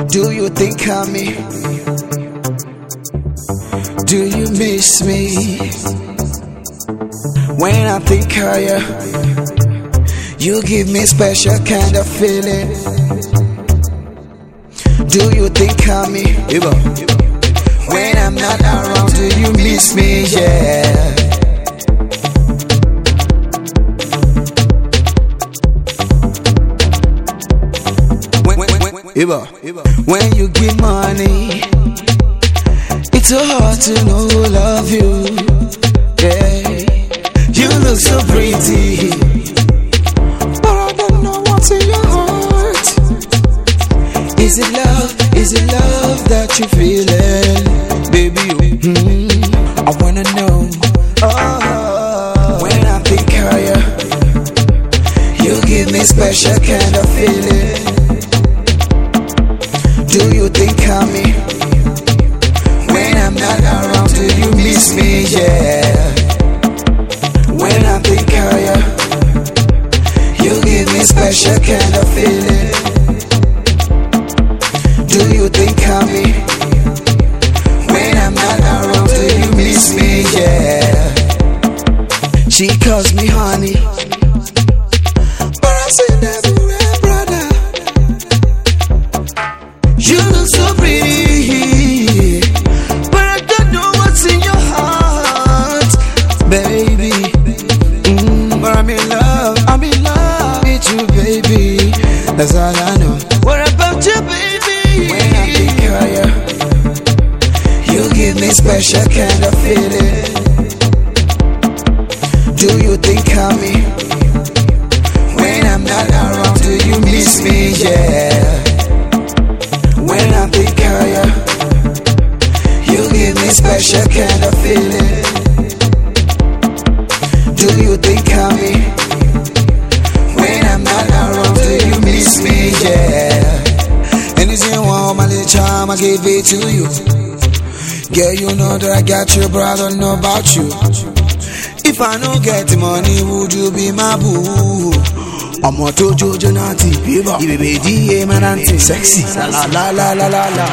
Do you think of me? Do you miss me? When I think of you, you give me special kind of feeling. Do you think of me? When I'm not around, do you miss me? Yeah. When you give money, it's so hard to know who love you. Yeah, you look so pretty, but I don't know what's in your heart. Is it love? Is it love that you're feeling, baby? I wanna know. Oh, when I think of you give me special kind of feeling. Do you think of me? When I'm not around, do you miss me? Yeah. When I think of you give me special kind of feeling. Do you think of me? When I'm not around, do you miss me? Yeah. She calls me honey, but I say never. You look so pretty, but I don't know what's in your heart, baby. But I'm in love with you, baby. That's all I know. What about you, baby? When I think of you give me special kind of feeling. Do you think of me? When I'm not around, do you miss me? Yeah. When I think of you give me special kind of feeling. Do you think of me? When I'm not around, do you miss me? Yeah. Anything you want, my little charm, I give it to you. Girl, you know that I got you, but I don't know about you. If I don't get the money, would you be my boo? I'm a Jojo Nati, baby, D.A. Mananti, sexy, la la la la la la.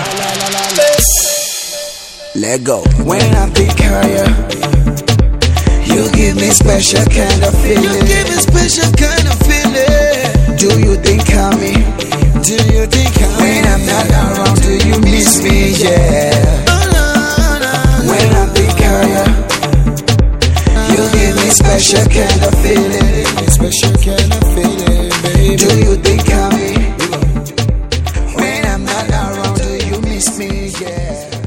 Let go. When I think of you give me special kind of feeling. You give me special kind of feeling. Do you think of me? Do you think of me? When I'm not around, do you miss me? Yeah. When I think of you give me special kind of feeling. Special kind of feeling, baby. Do you think of me? When I'm not around, do you miss me? Yeah.